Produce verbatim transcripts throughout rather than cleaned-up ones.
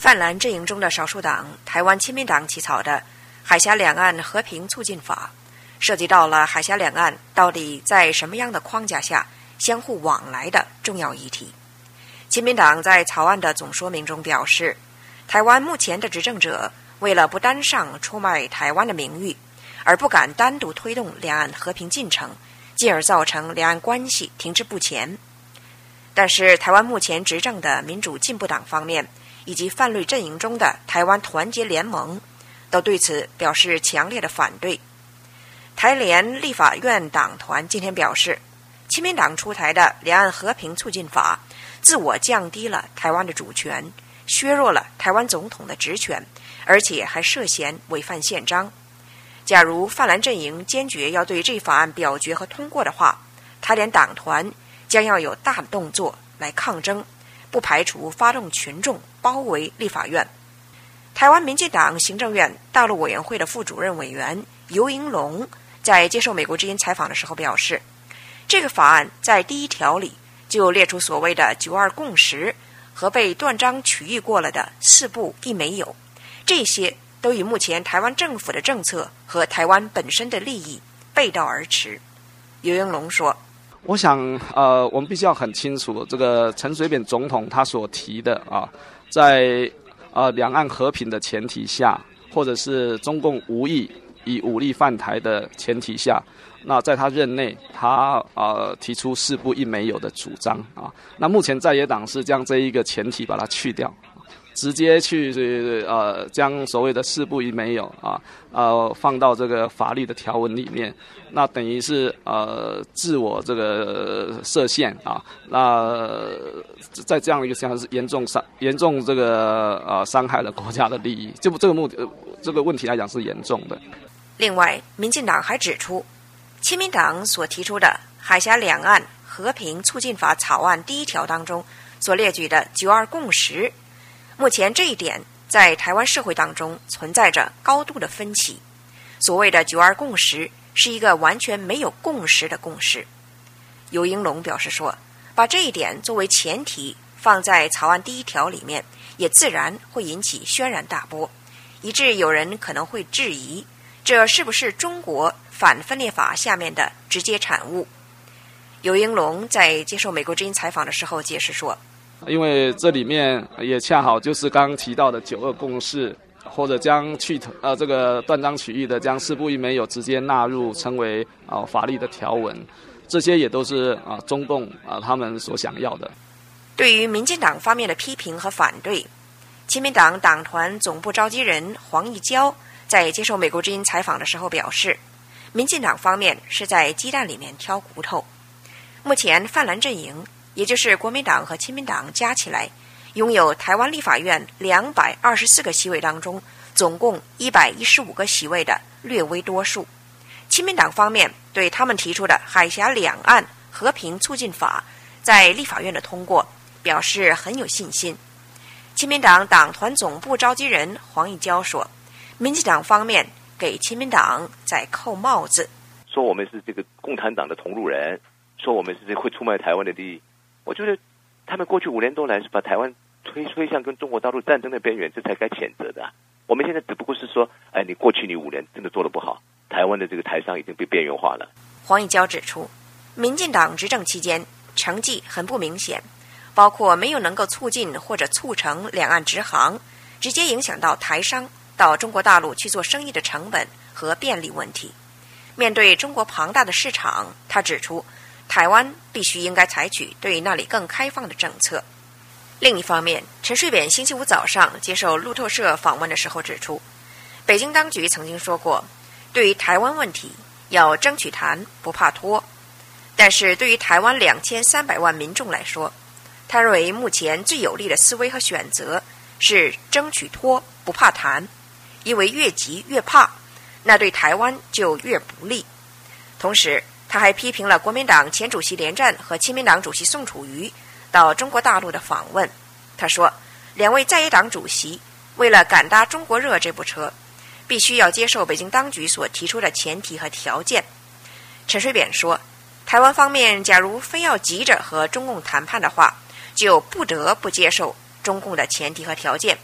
泛蓝阵营中的少数党台湾亲民党起草的《海峡两岸和平促进法》，涉及到了海峡两岸到底在什么样的框架下相互往来的重要议题。亲民党在草案的总说明中表示，台湾目前的执政者为了不单上出卖台湾的名誉，而不敢单独推动两岸和平进程，进而造成两岸关系停滞不前。但是台湾目前执政的民主进步党方面以及泛绿阵营中的台湾团结联盟都对此表示强烈的反对。台联立法院党团今天表示，亲民党出台的两岸和平促进法自我降低了台湾的主权，削弱了台湾总统的职权，而且还涉嫌违反宪章。假如泛蓝阵营坚决要对这法案表决和通过的话，台联党团将要有大的动作来抗争，不排除发动群众包围立法院。台湾民进党行政院大陆委员会的副主任委员游盈隆在接受美国之音采访的时候表示，这个法案在第一条里就列出所谓的九二共识和被断章取义过了的四不一没有，这些都与目前台湾政府的政策和台湾本身的利益背道而驰。游盈隆说， 我想呃，我们必须要很清楚，这个陈水扁总统他所提的啊，在呃两岸和平的前提下，或者是中共无意以武力犯台的前提下，那在他任内，他呃提出四不一没有的主张啊。那目前在野党是将这一个前提把它去掉，直接去呃将所谓的四不一没有啊呃放到这个法律的条文里面，那等于是呃自我这个设限啊。那在这样一个情况是严重伤严重这个呃伤害了国家的利益，就这个目的这个问题来讲是严重的。 另外，民进党还指出，亲民党所提出的《海峡两岸和平促进法》草案第一条当中所列举的九二共识，目前这一点在台湾社会当中存在着高度的分歧。所谓的九二共识是一个完全没有共识的共识。游盈隆表示说，把这一点作为前提放在草案第一条里面，也自然会引起轩然大波，以致有人可能会质疑，这是不是中国反分裂法下面的直接产物。游盈隆在接受美国之音采访的时候解释说， 因为这里面也恰好就是刚刚提到的九二共识，或者将去呃这个断章取义的将四不一没有直接纳入成为啊、呃、法律的条文，这些也都是啊、呃、中共啊、呃、他们所想要的。 对于民进党方面的批评和反对，亲民党党团总部召集人黄义交在接受美国之音采访的时候表示，民进党方面是在鸡蛋里面挑骨头。目前泛蓝阵营，也就是国民党和亲民党加起来，拥有台湾立法院两百二十四个席位当中总共一百一十五个席位的略微多数。亲民党方面对他们提出的海峡两岸和平促进法在立法院的通过表示很有信心。亲民党党团总部召集人黄义交说，民进党方面给亲民党在扣帽子， 说我们是这个共产党的同路人，说我们是会出卖台湾的利益。我觉得他们过去五年多来是把台湾推推向跟中国大陆战争的边缘，这才该谴责的、啊。我们现在只不过是说，哎，你过去你五年真的做得不好，台湾的这个台商已经被边缘化了。 黄义交指出，民进党执政期间成绩很不明显，包括没有能够促进或者促成两岸直航，直接影响到台商到中国大陆去做生意的成本和便利问题。面对中国庞大的市场，他指出，台湾必须应该采取对那里更开放的政策。另一方面，陈水扁星期五早上接受路透社访问的时候指出，北京当局曾经说过，对于台湾问题要争取谈，不怕拖。但是对于台湾两千三百万民众来说，他认为目前最有利的思维和选择是争取拖，不怕谈，因为越急越怕，那对台湾就越不利。同时他还批评了国民党前主席连战和亲民党主席宋楚瑜到中国大陆的访问。他说，两位在野党主席为了赶搭中国热这部车，必须要接受北京当局所提出的前提和条件。陈水扁说，台湾方面假如非要急着和中共谈判的话，就不得不接受中共的前提和条件，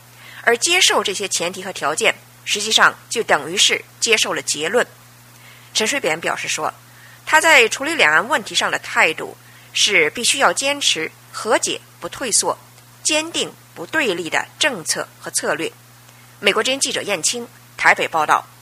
而接受这些前提和条件，实际上就等于是接受了结论。陈水扁表示说，他在处理两岸问题上的态度是必须要坚持和解不退缩、坚定不对立的政策和策略。美国之音记者燕青台北报道。